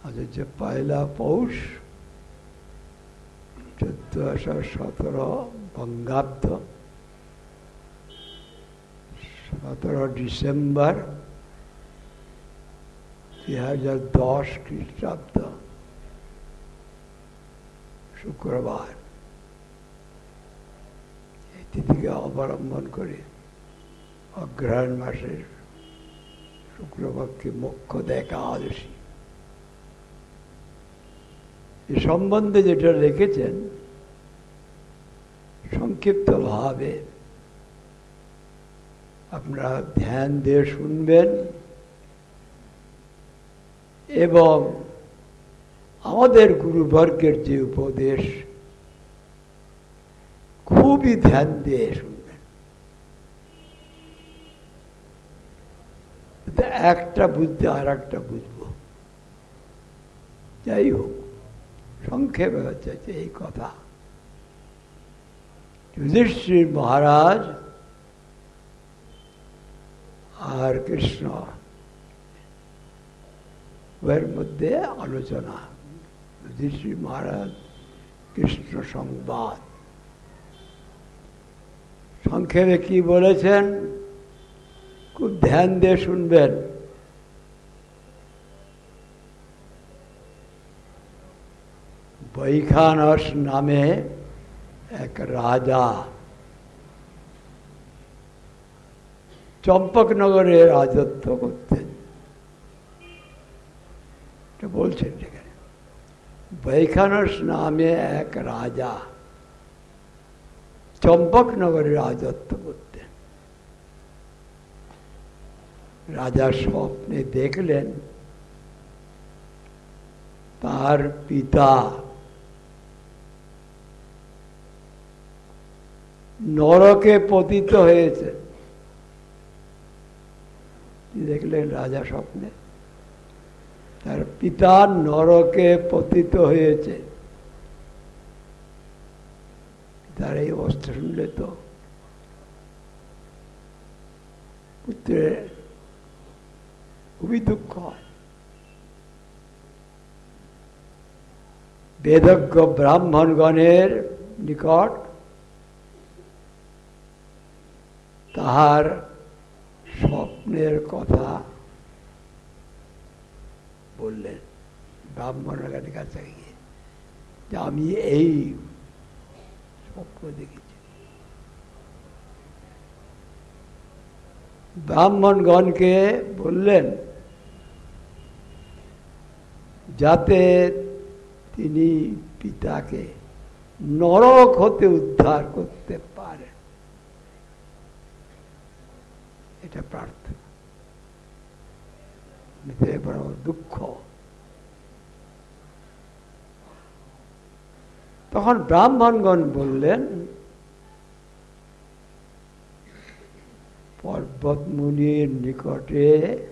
আজ হচ্ছে পয়লা পৌষ 1417 বঙ্গাব্দ, 17 ডিসেম্বর 2010 খ্রিস্টাব্দ, শুক্রবার। এই তিথিকে অবলম্বন করে অগ্রহায়ণ মাসের শুক্লপক্ষে মুখ্য একাদশী। এ সম্বন্ধে যেটা লিখেছেন সংক্ষিপ্ত ভাবে আপনারা ধ্যান দিয়ে শুনবেন এবং আমাদের গুরুবর্গের যে উপদেশ খুবই ধ্যান দিয়ে শুনবেন। একটা বুঝতে আর একটা বুঝবো। যাই হোক, সংক্ষেপে হচ্ছে এই কথা। যুধিষ্ঠির মহারাজ আর কৃষ্ণ এর মধ্যে আলোচনা। যুধিষ্ঠির মহারাজ কৃষ্ণ সংবাদ। সংক্ষেপে কি বলেছেন খুব ধ্যান দিয়ে শুনবেন। বৈখানস নামে এক রাজা চম্পকনগরে রাজত্ব করতেন। বলছেন সেখানে বৈখানস নামে এক রাজা চম্পকনগরে রাজত্ব করতেন। রাজা স্বপ্নে দেখলেন তার পিতা নরকে পতিত হয়েছে। দেখলেন রাজা স্বপ্নে তার পিতা নরকে পতিত হয়েছে। তার এই অবস্থা শুনলে তো পুত্রের খুবই দুঃখ হয়। বেদজ্ঞ ব্রাহ্মণগণের নিকট তাহার স্বপ্নের কথা বললেন। ব্রাহ্মণের কাছে গিয়ে যে আমি এই স্বপ্ন দেখেছি। ব্রাহ্মণগণকে বললেন যাতে তিনি পিতাকে নরক হতে উদ্ধার করতে পারেন, এটা প্রার্থনা। বড় দুঃখ। তখন ব্রাহ্মণগণ বললেন পর্বত মুনির নিকটে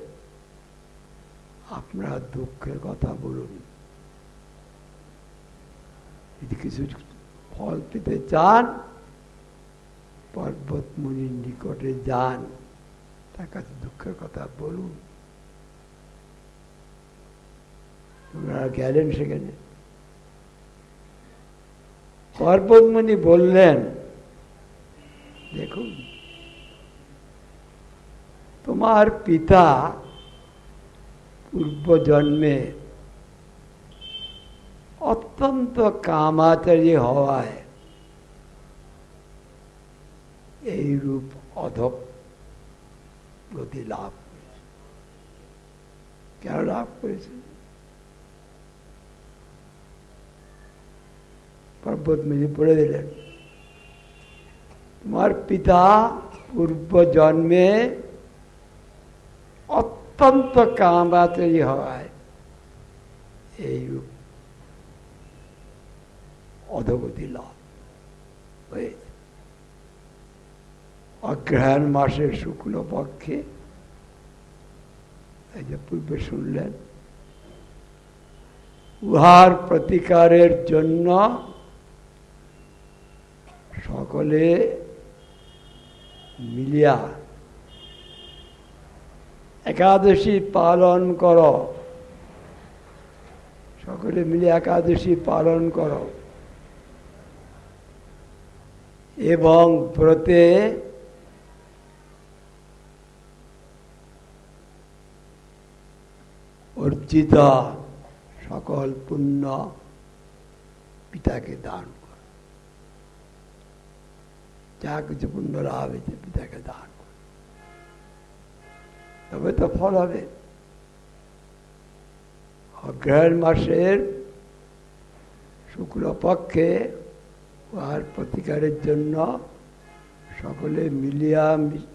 আপনার দুঃখের কথা বলুন। যদি কিছু ফল পেতে চান পর্বত মুনির নিকটে যান, তার কাছে দুঃখের কথা বলুন। ওনারা গেলেন সেখানে। পর্বত মুনি বললেন দেখুন তোমার পিতা পূর্বজন্মে অত্যন্ত কামাচারী হওয়ায় এই রূপ অধোগতি লাভ করেছে। কেন লাভ করেছে? পর্বত মুনি পড়ে দিলেন তোমার পিতা পূর্ব জন্মে অত্যন্ত কামাচারী হওয়ায় এইরূপ অধোগতি লাভ হয়েছে। অগ্রহায়ণ মাসের শুক্লপক্ষে এই যে পূর্বে শুনলেন, উহার প্রতিকারের জন্য সকলে মিলিয়া একাদশী পালন কর। সকলে মিলে একাদশী পালন করো এবং ব্রতে অর্জিত সকল পুণ্য পিতাকে দান করো। যা কিছু পুণ্য লাভ হয়েছে পিতাকে দান করো, তবে তো ফল হবে। অগ্রহায়ণ মাসের শুক্লপক্ষে উহার প্রতিকারের জন্য সকলে মিলিয়া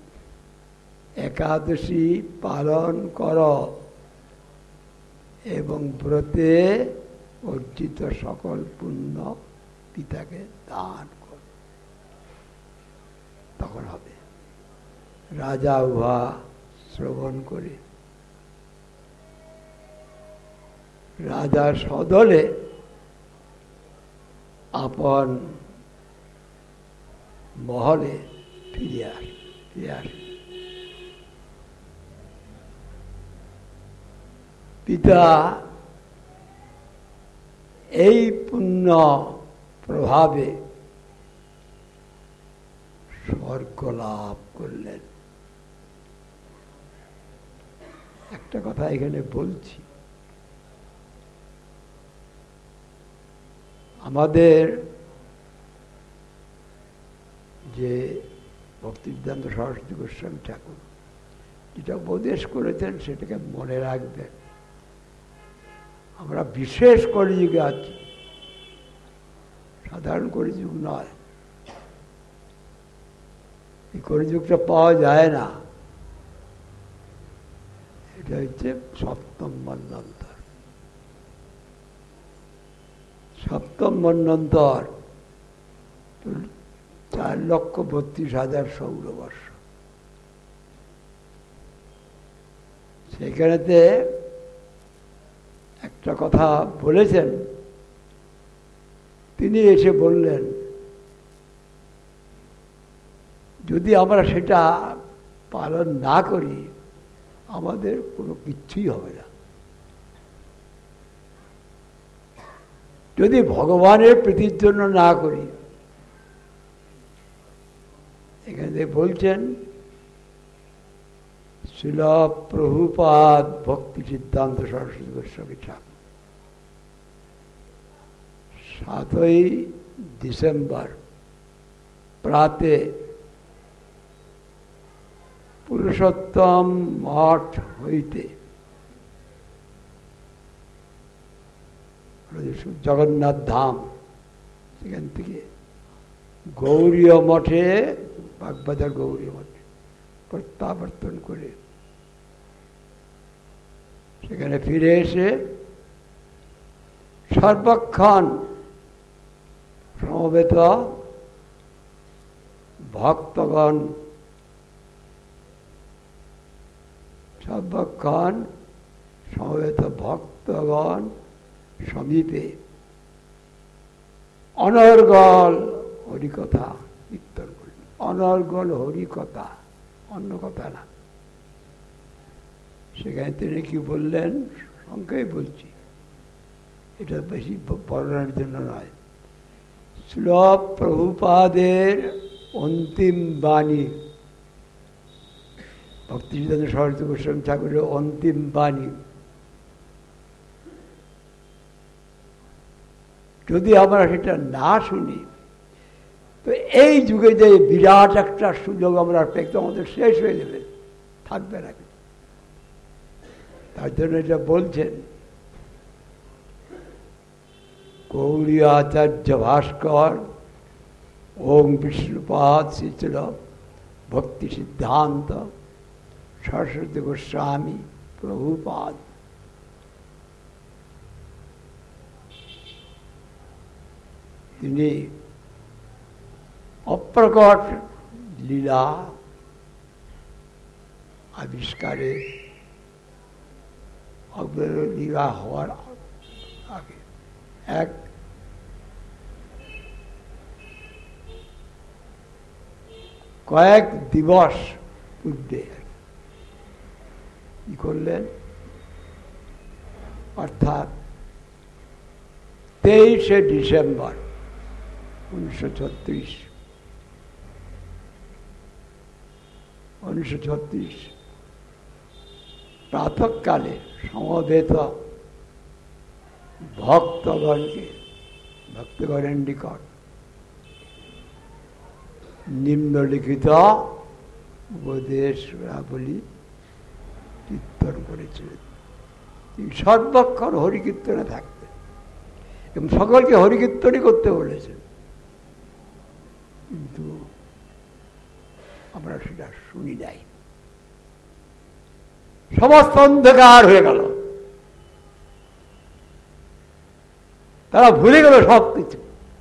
একাদশী পালন কর এবং ব্রতে অর্জিত সকল পুণ্য পিতাকে দান কর, তখন হবে। রাজা উহা শ্রবণ করে রাজা সদলে আপন মহলে ফিরে আসে। পিতা এই পুণ্য প্রভাবে স্বর্গ লাভ করলেন। একটা কথা এখানে বলছি, আমাদের যে ভক্তিবিদান্ত সরস্বতী গোস্বামী ঠাকুর যেটা উপদেশ করেছেন সেটাকে মনে রাখবেন। আমরা বিশেষ কলিযুগে আছি, সাধারণ কলিযুগ নয়। এই কলিযুগটা পাওয়া যায় না। এটা হচ্ছে সপ্তম মন্বন্তর। সপ্তম মন্বন্তর 4,32,000 সৌরবর্ষ। সেখানেতে একটা কথা বলেছেন, তিনি এসে বললেন যদি আমরা সেটা পালন না করি আমাদের কোনো কিচ্ছুই হবে না। যদি ভগবানের প্রীতির জন্য না করি, এখানে বলছেন শ্রীল প্রভুপাদ ভক্তি সিদ্ধান্ত সরস্বতী গোস্বামী ঠাকুর 7ই ডিসেম্বর প্রাতে পুরুষোত্তম মঠ হইতে জগন্নাথ ধাম, সেখান থেকে গৌরীয় মঠে, বাগবাজার গৌরীয় মঠে প্রত্যাবর্তন করে সেখানে ফিরে এসে সর্বক্ষণ সমবেত ভক্তগণ সমীপে অনর্গল হরিকথা কীর্তন করি। অনর্গল হরিকথা, অন্য কথা না। সেখানে তিনি কি বললেন সংক্ষেপে বলছি, এটা বেশি বর্ণনার জন্য নয়। শ্রীল প্রভুপাদের অন্তিম বাণী, ভক্তি সিদ্ধান্ত সরস্বতী গোস্বামী ঠাকুরের অন্তিম বাণী যদি আমরা সেটা না শুনি তো এই যুগে যে বিরাট একটা সুযোগ আমরা পেতে আমাদের শেষ হয়ে যাবে, থাকবে না। তার জন্য এটা বলছেন গৌরী আচার্য ভাস্কর, ওম বিষ্ণুপাদ শ্রীল ভক্তি সিদ্ধান্ত সরস্বতী গোস্বামী প্রভুপাদ। তিনি অপ্রকট লীলা আবিষ্কারে লীলা হওয়ার আগে কয়েক দিবস পূর্বে কি করলেন, অর্থাৎ 23শে ডিসেম্বর 1936 প্রাতঃকালে সমবেত ভক্তগণের নিকট নিম্নলিখিত উপদেশাবলী কীর্তন করেছিলেন। তিনি সর্বক্ষণ হরিকীর্তনে থাকতেন এবং সকলকে হরিকীর্তনই করতে বলেছেন, কিন্তু আমরা সেটা শুনি নাই। সমস্ত অন্ধকার হয়ে গেল, তারা ভুলে গেল সব কিছু।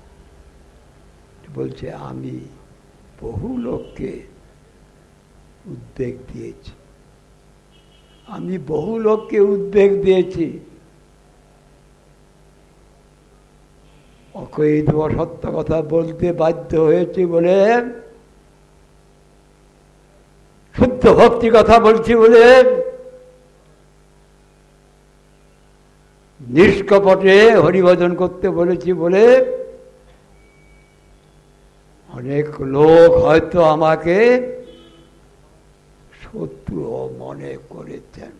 বলছে আমি বহু লোককে উদ্বেগ দিয়েছি, আমি বহু লোককে উদ্বেগ দিয়েছি। অকৈধ সত্য কথা বলতে বাধ্য হয়েছি বলে, শুদ্ধ ভক্তি কথা বলছি বলে, নিষ্কপটে হরিভজন করতে বলেছি বলে অনেক লোক হয়তো আমাকে শত্রুও মনে করেছেন,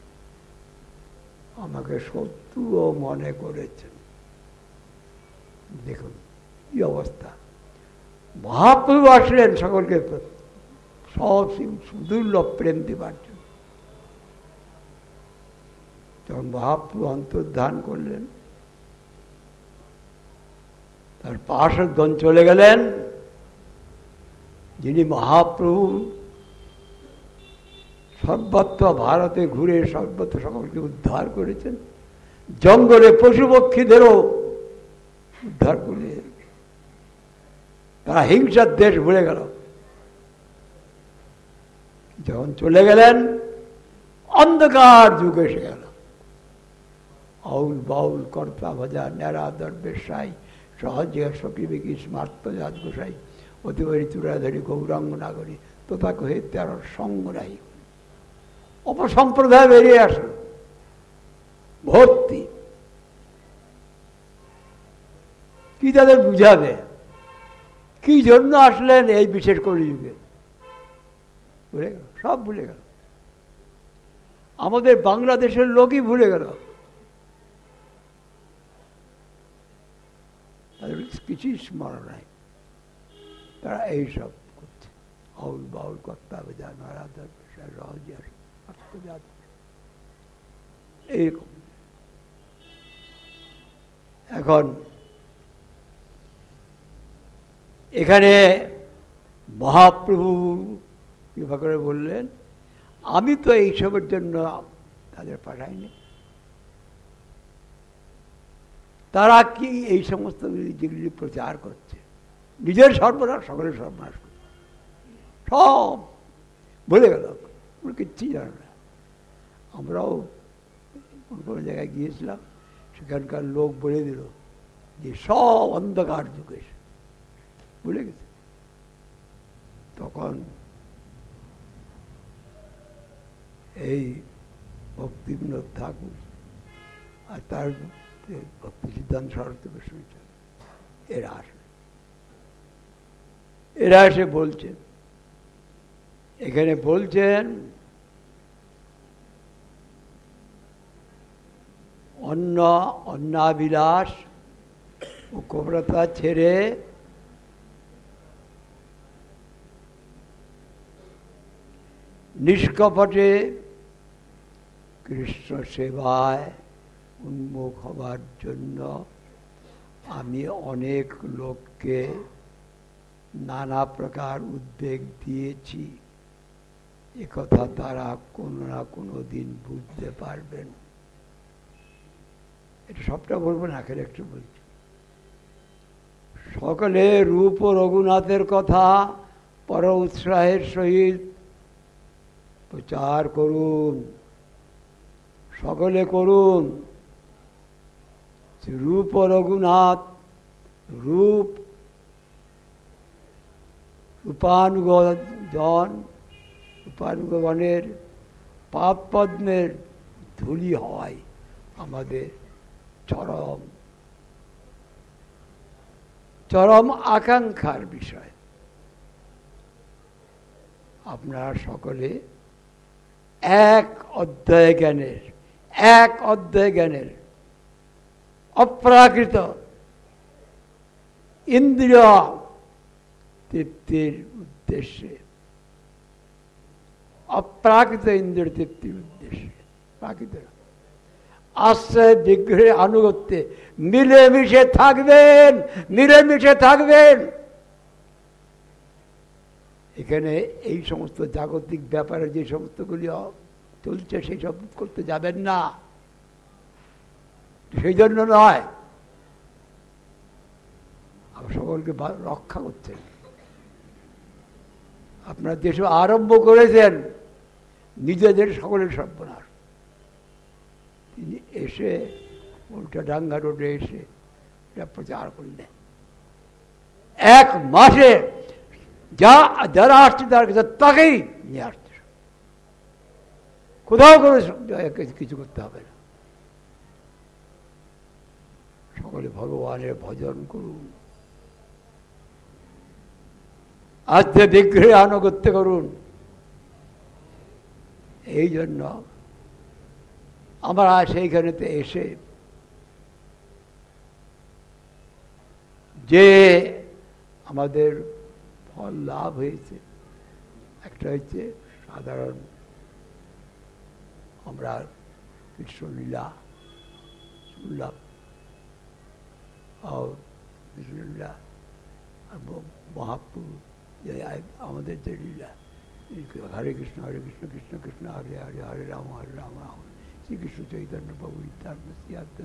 আমাকে শত্রুও মনে করেছেন। দেখুন কি অবস্থা। মহাপ্রভু আসলেন সকলকে সব সুদুর্লভ প্রেম দিবার জন্য। তখন মহাপ্রভু অন্তর্ধান করলেন, তার পার্শ্বজন চলে গেলেন, যিনি মহাপ্রভু সর্বত্র ভারতে ঘুরে সর্বত্র সকলকে উদ্ধার করেছেন, জঙ্গলে পশু পক্ষীদেরও উদ্ধার করে তারা হিংসার দেশ ভুলে গেল। যখন চলে গেলেন অন্ধকার যুগ এসে গেল। আউল বাউল কর্তা ভজা ন্যাড়া দরবেশাই সহজে সকিবিকি স্মার্তজাত গোসাই অতিবারী চূড়াধারী গৌরাঙ্গ নাগরী তথা কহে তার সঙ্গ নাই। অপসম্প্রদায় বেরিয়ে আসলো ভর্তি। কি তাদের বুঝাবে? কি জন্য আসলেন এই বিশেষ কলিযুগে? ভুলে গেল, সব ভুলে গেল। আমাদের বাংলাদেশের লোকই ভুলে গেল, তাদের কিছুই স্মরণ নাই। তারা এইসব করছে, আউল বাউল কর্তা বেজা নারাধর এইরকম। এখন এখানে মহাপ্রভু কৃপা করে বললেন, আমি তো এইসবের জন্য তাদের পাঠাইনি। তারা কি এই সমস্ত যেগুলি প্রচার করছে, নিজের সর্বনাশ সকলের সর্বনাশ করছে, সব ভুলে গেল, কিচ্ছুই জানে না। আমরাও কোনো জায়গায় গিয়েছিলাম, সেখানকার লোক বলে দিল যে সব অন্ধকার যুগে ভুলে গেছে। তখন এই ভক্তিবিনোদ ঠাকুর আর তার ভক্তি সিদ্ধান্ত সরস্বতী গোস্বামী এরা এসে বলছেন, এখানে বলছেন অন্নাবিলাস ও কব্রতা ছেড়ে নিষ্কপটে কৃষ্ণ সেবায় উন্মুখ হবার জন্য আমি অনেক লোককে নানা প্রকার উদ্বেগ দিয়েছি। একথা তারা কোনো না কোনো দিন বুঝতে পারবেন। এটা সবটা বলবো না, খেলে একটু বলছি। সকলে রূপ ও রঘুনাথের কথা পর উৎসাহের সহিত প্রচার করুন, সকলে করুন। রূপ ও রঘুনাথ, রূপানুগণের পাপ পদ্মের ধূলি হয় আমাদের চরম চরম আকাঙ্ক্ষার বিষয়। আপনারা সকলে এক অধ্যায় জ্ঞানের অপ্রাকৃত ইন্দ্রিয় তৃপ্তির উদ্দেশ্যে, অপ্রাকৃত ইন্দ্রিয় তৃপ্তির উদ্দেশ্যে, প্রাকৃত আশ্রয় বিগ্রহে আনুগত্যে মিলেমিশে থাকবেন। এখানে এই সমস্ত জাগতিক ব্যাপারে যে সমস্তগুলি চলছে সেই সব করতে যাবেন না, সেই জন্য নয়, সকলকে রক্ষা করছেন। আপনারা যেসব আরম্ভ করেছেন নিজেদের সকলের সর্বনাশ, তিনি এসে উল্টা ডাঙ্গা রোডে এসে এটা প্রচার করলেন। 1 মাসে যারা আসছে তার কাছে তাকেই নিয়ে আসছে, কোথাও করে কিছু করতে হবে না। সকলে ভগবানের ভজন করুন, আজকে বিগ্রহে আনুগত্য করুন। এই জন্য আমরা সেইখানেতে এসে যে আমাদের ফল লাভ হয়েছে, একটা হচ্ছে সাধারণ আমরা কৃষ্ণলীলা শুনলাম, কৃষ্ণলীলা মহাপ্রভু আমাদের যে লীলা, হরে কৃষ্ণ কৃষ্ণ কৃষ্ণ হরে হরে, হরে রাম রাম শ্রীকৃষ্ণ চৈতন্য প্রভু নিত্যানন্দ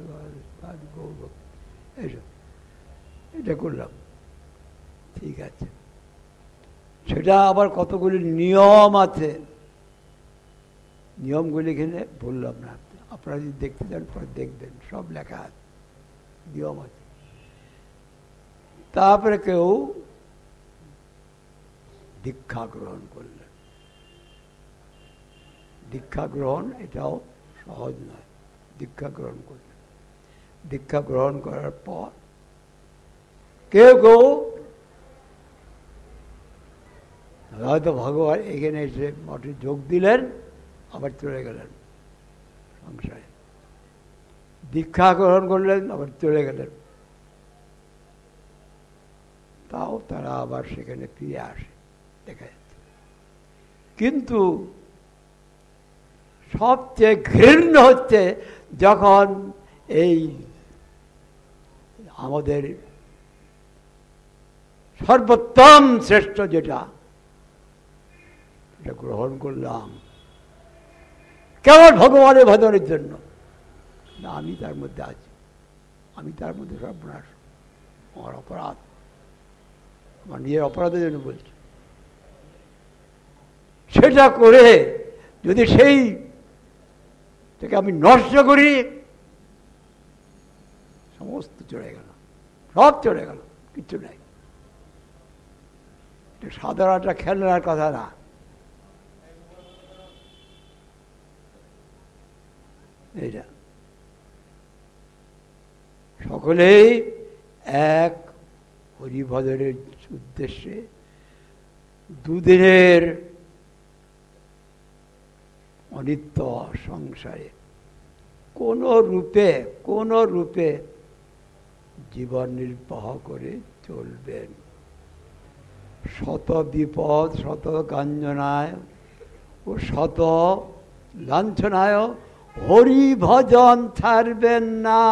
এইসব এটা করলাম, ঠিক আছে। সেটা আবার কতগুলি নিয়ম আছে, নিয়মগুলি এখানে বললাম না, আপনারা যদি দেখতে চান পরে দেখবেন, সব লেখা আছে, নিয়ম আছে। তারপরে কেউ দীক্ষা গ্রহণ করলেন। দীক্ষা গ্রহণ এটাও সহজ নয়, দীক্ষা গ্রহণ করলেন। দীক্ষা গ্রহণ করার পর কেউ হয়তো ভগবান এখানে এসে মঠে যোগ দিলেন, আবার চলে গেলেন সংসারে, দীক্ষা গ্রহণ করলেন, আবার চলে গেলেন, তাও তারা আবার সেখানে ফিরে আসে, দেখা যাচ্ছে। কিন্তু সবচেয়ে ঘৃণ্য হচ্ছে যখন এই আমাদের সর্বোত্তম শ্রেষ্ঠ যেটা গ্রহণ করলাম কেবল ভগবানের ভজনের জন্য, না আমি তার মধ্যে আছি, আমি তার মধ্যে সর্বনাশ, আমার অপরাধ, আমার নিজের অপরাধের জন্য বলছি। সেটা করে যদি সেই থেকে আমি নষ্ট করি, সমস্ত চলে গেল, সব চলে গেল, কিচ্ছু নাই। সাধারণ একটা খেলনার কথা না, এইটা সকলেই এক হরিভজনের উদ্দেশ্যে দুদিনের অনিত্য সংসারে কোন রূপে জীবন নির্বাহ করে চলবেন। শত বিপদ, শত গাঞ্জনায় ও শত লাঞ্ছনায় হরি ভজন ছাড়বেন না।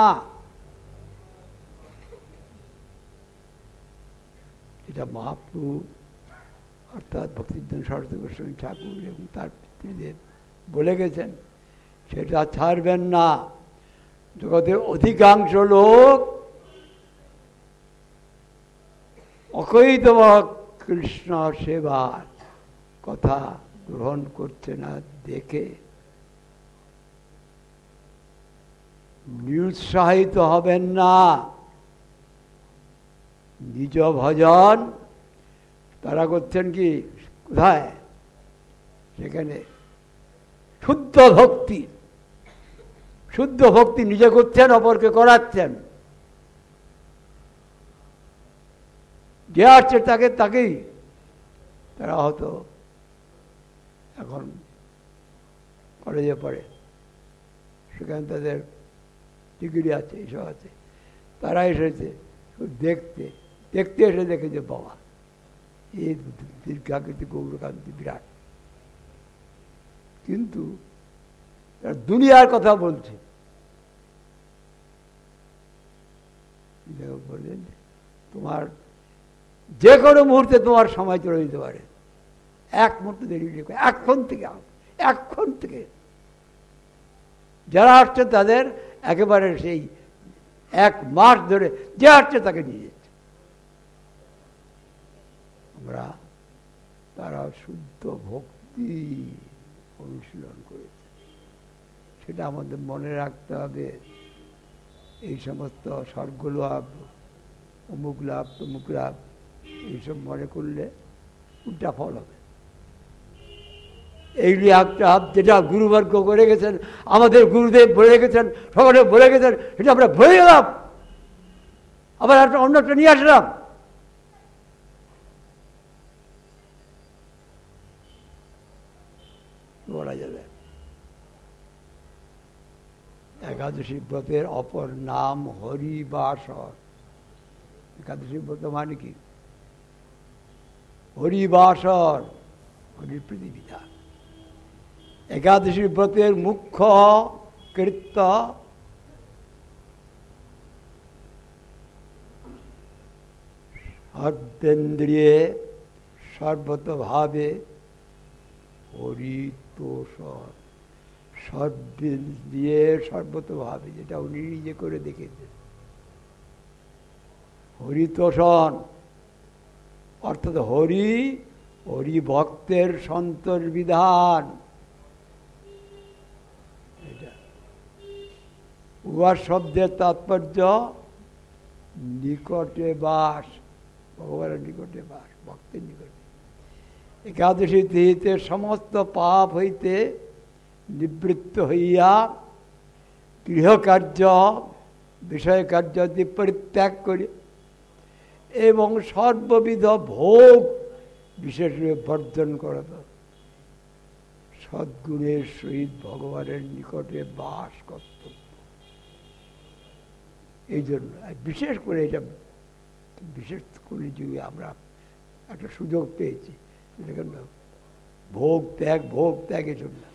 এটা মহাপ্রভু অর্থাৎ ভক্তিবিনোদ সরস্বতী গোস্বামী ঠাকুর এবং তার পিতৃদেব বলে গেছেন, সেটা ছাড়বেন না। জগতের অধিকাংশ লোক অকৈত কৃষ্ণ সেবার কথা গ্রহণ করছে না দেখে নিরুৎসাহিত হবেন না। নিজ ভজন তারা করছেন কি কোথায়? সেখানে শুদ্ধ ভক্তি নিজে করছেন, অপরকে করাচ্ছেন। যে আসছে তাকেই তারা হয়তো এখন কলেজে পড়ে, সেখানে তাদের ডিগ্রি আছে, এইসব আছে, তারা এসেছে দেখতে এসে দেখে যে বাবা এই দীর্ঘাকৃতি গৌরকান্তি বিরাট, কিন্তু দুনিয়ার কথা বলছে। বললেন তোমার যে কোনো মুহূর্তে তোমার সময় চলে যেতে পারে, এক মুহূর্তে দেরি, এখন থেকে যারা আসছে তাদের একেবারে সেই 1 মাস ধরে যে আসছে তাকে নিয়ে যাচ্ছে। আমরা তারা শুদ্ধ ভক্তি অনুশীলন করেছে, সেটা আমাদের মনে রাখতে হবে। এই সমস্ত স্বর্গ লাভ, অমুক লাভ, তমুক লাভ, এইসব মনে করলে উল্টা ফল হবে। এইগুলি একটা যেটা গুরুবর্গ করে গেছেন, আমাদের গুরুদেব বলে গেছেন, সকলে বলে গেছেন, সেটা আমরা ভুলে গেলাম, আবার একটা অন্যটা নিয়ে আসলাম। বলা যাবে একাদশী ব্রতের অপর নাম হরিবাসর। একাদশী ব্রত মানে কি? হরিবাসর, হরির প্রীতিবিধান। একাদশী ব্রতের মুখ্য কৃত্য সর্বেন্দ্রিয়ে সর্বতভাবে হরিতোষণ। সর্বেন্দ্রিয়ে সর্বতভাবে, যেটা উনি নিজে করে দেখেছেন। হরিতোষণ অর্থাৎ হরি ভক্তের সন্তোষ বিধান। উহা শব্দের তাৎপর্য নিকটে বাস, ভগবানের নিকটে বাস, ভক্তের নিকটে। একাদশী তিথিতে সমস্ত পাপ হইতে নিবৃত্ত হইয়া গৃহকার্য বিষয় কার্যাদি পরিত্যাগ করে এবং সর্ববিধ ভোগ বিশেষভাবে বর্জন করা, সদ্গুণের সহিত ভগবানের নিকটে বাস কর্তব্য। এই জন্য বিশেষ করে এটা, বিশেষ করে যুগে আমরা একটা সুযোগ পেয়েছি, দেখেন না, ভোগ ত্যাগ এসব না।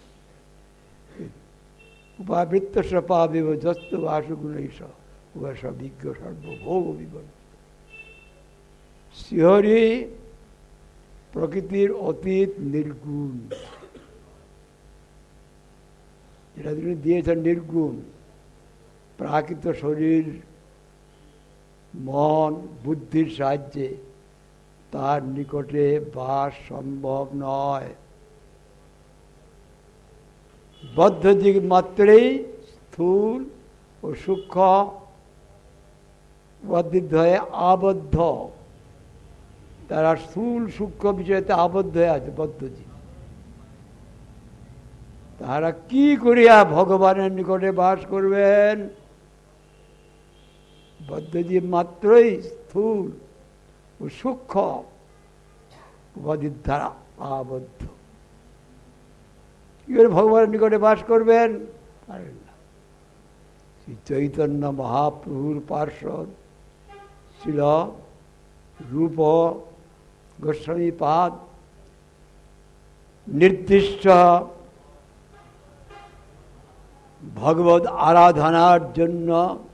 উপাবৃত্ত পাবিব যস্ত বাসগুণ এইসব উহা সবিজ্ঞ সর্বভোগ বিবর্ণ। শ্রীহরি প্রকৃতির অতীত নির্গুণ, যেটা তিনি দিয়েছেন নির্গুণ। প্রাকৃত শরীর মন বুদ্ধির সাহায্যে তার নিকটে বাস সম্ভব নয়। বদ্ধ দিক মাত্রেই স্থূল ও সূক্ষ্ম হয়ে আবদ্ধ, তারা স্থূল সূক্ষ্ম বিষয়তে আবদ্ধ হয়ে আছে বদ্ধজীব। তাহারা কি করিয়া ভগবানের নিকটে বাস করবেন? বদ্ধজীব মাত্রই স্থূল ও সূক্ষ্ম উপাধির দ্বারা আবদ্ধ। কি করে ভগবানের নিকটে বাস করবেন? পারেন না। শ্রী চৈতন্য মহাপ্রভুর পার্শ্বদ ছিল রূপ গোস্বামী পাদ নির্দিষ্ট ভগবত আরাধনার জন্য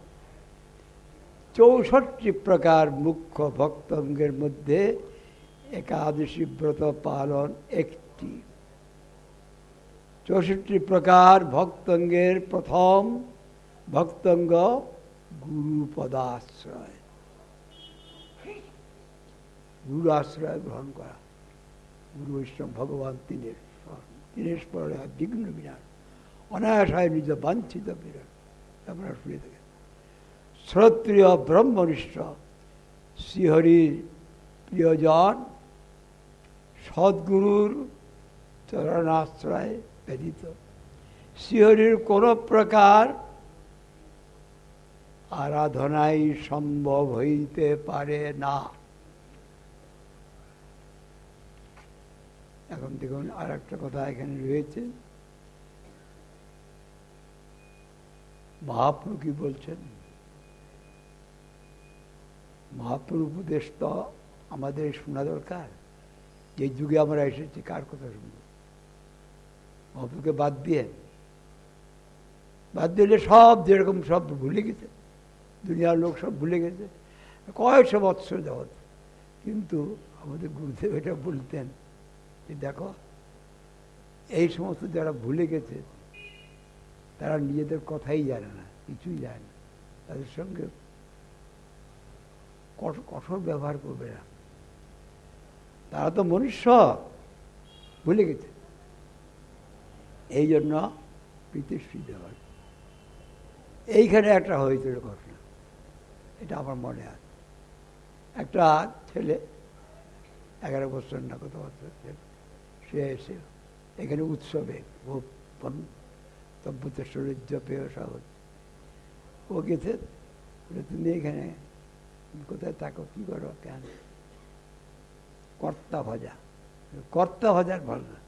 64 প্রকার মুখ্য ভক্তঙ্গের মধ্যে একাদশী ব্রত পালন একটি। 64 প্রকার ভক্তঙ্গের প্রথম ভক্তঙ্গ গুরুপদাশ্রয়, গুরু আশ্রয় গ্রহণ করা। গুরু বৈষ্ণব ভগবান তিনের স্মরণে বিঘ্ন বিনাশ, অনায়াসায় নিজ বাঞ্ছিত বিরাট। আপনারা শুনে থাকেন। শ্রোত্রিয় ব্রহ্মনিষ্ঠ শ্রীহরির প্রিয়জন সদ্গুরুর চরণাশ্রয় ব্যতীত শ্রীহরির কোন প্রকার আরাধনাই সম্ভব হইতে পারে না। এখন দেখুন আর একটা কথা এখানে রয়েছে, মহাপ্রভু কি বলছেন? মহাপ্রভু উপদেশ তো আমাদের শোনা দরকার। যে যুগে আমরা এসেছি কার কথা শুনব? মহাপ্রভুকে বাদ দিলে সব যেরকম সব ভুলে গেছে, দুনিয়ার লোক সব ভুলে গেছে কয়েকশো বৎসর যাবৎ। কিন্তু আমাদের গুরুদেব এটা বলতেন যে দেখো, এই সমস্ত যারা ভুলে গেছে তারা নিজেদের কথাই জানে না, কিছুই জানে না, তাদের সঙ্গে কঠোর ব্যবহার করবে না। তারা তো মনুষ্য, ভুলে গেছে। এই জন্য প্রীতিশ্রী দেওয়ার এইখানে একটা হয়েছিল ঘটনা, এটা আমার মনে আছে। একটা ছেলে 11 বছর না কত বছর, সে এসে এখানে উৎসবে তব্যতেশ্বরের পেয়ে সহজ ও গেছে। তুমি এখানে কোথায় থাকো, কি করো, কেন? কর্তা ভাজা, কর্তা ভাজার ভালো না,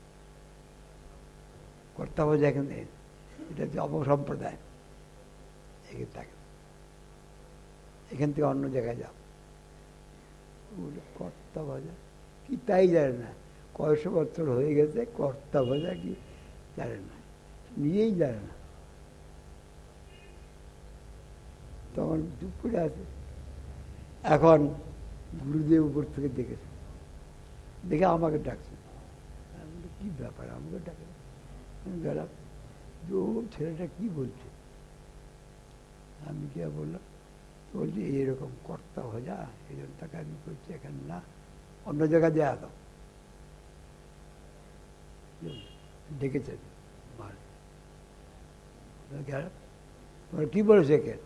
কর্তা ভাজা এখানে এটা হচ্ছে অপসম্প্রদায়, এখানে থাকে, এখান থেকে অন্য জায়গায় যাও। কর্তা ভাজা কি তাই জানে না, কয়শো বছর হয়ে গেছে, কর্তা ভাজা কি জানে না, নিজেই জানে না। তখন চুপ করে আছে। এখন গুরুদেব উপর থেকে দেখেছে, দেখে আমাকে ডাকছে। কি ব্যাপার, আমাকে ডাকে? গেলাম, ও ছেলেটা কি বলছে? আমি কি বললাম, বলছি এইরকম কর্তা ভাজা, এই জন্য তাকে আমি বলছি এখানে না, অন্য জায়গায় দেয়া দাও। ডেকেছেন কি বলেছে? কে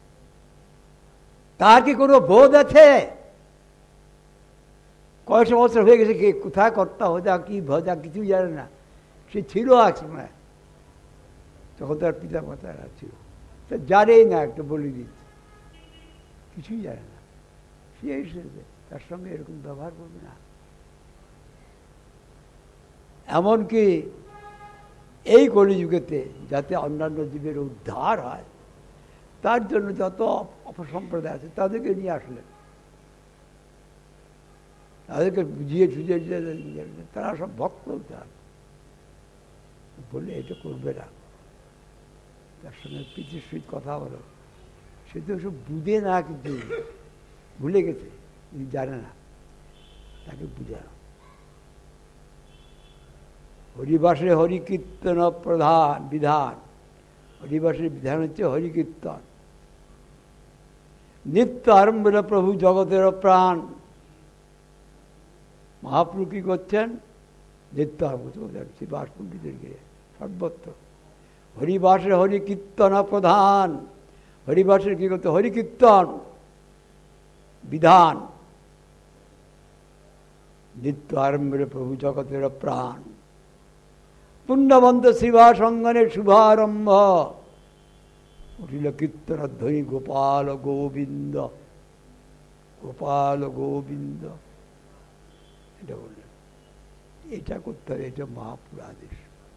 তার কি কোনো বোধ আছে? কয়েকশো বছর হয়ে গেছে, কে কোথায় কর্তা ভাজা কি ভাজা কিছুই জানে না। সে ছিল এক সময়, তখন তার পিতা মাতারা ছিল, তা জানেই না, একটা বলে দিচ্ছে, কিছুই জানে না। সে এসেছে, তার সঙ্গে এরকম ব্যবহার করবে না। এমনকি এই কলিযুগেতে যাতে অন্যান্য জীবের উদ্ধার হয়, তার জন্য যত অপসম্প্রদায় আছে তাদেরকে নিয়ে আসলেন, তাদেরকে বুঝিয়ে সুঝিয়ে তারা সব ভক্ত চান বলে এটা করবে না। তার সঙ্গে প্রীতিশ্রী কথা বলো, সে তো সব বুঝে না, কিন্তু ভুলে গেছে, জানে না, তাকে বুঝানো। হরিবাসে হরিকীর্তন প্রধান বিধান, হরিবাসের বিধান হচ্ছে হরিকীর্তন। নিত্য আরম্ভে প্রভু জগতের প্রাণ। মহাপ্রভু কি করছেন? নিত্য আরম্ভ শ্রীবাস পণ্ডিতের গিয়ে সর্বত্র হরিবাসে হরিকীর্তন প্রধান। হরিবাসের কি করতে? হরিকীর্তন বিধান। নিত্য আরম্ভে প্রভু জগতের প্রাণ। পুণ্যবন্ত শ্রীবাস অঙ্গনের শুভারম্ভ। উঠিল কীর্তন ধ্বনি গোপাল গোবিন্দ, গোপাল গোবিন্দ, এটা বললেন। এটা করতে হবে, এটা মহাপুর আদেশ।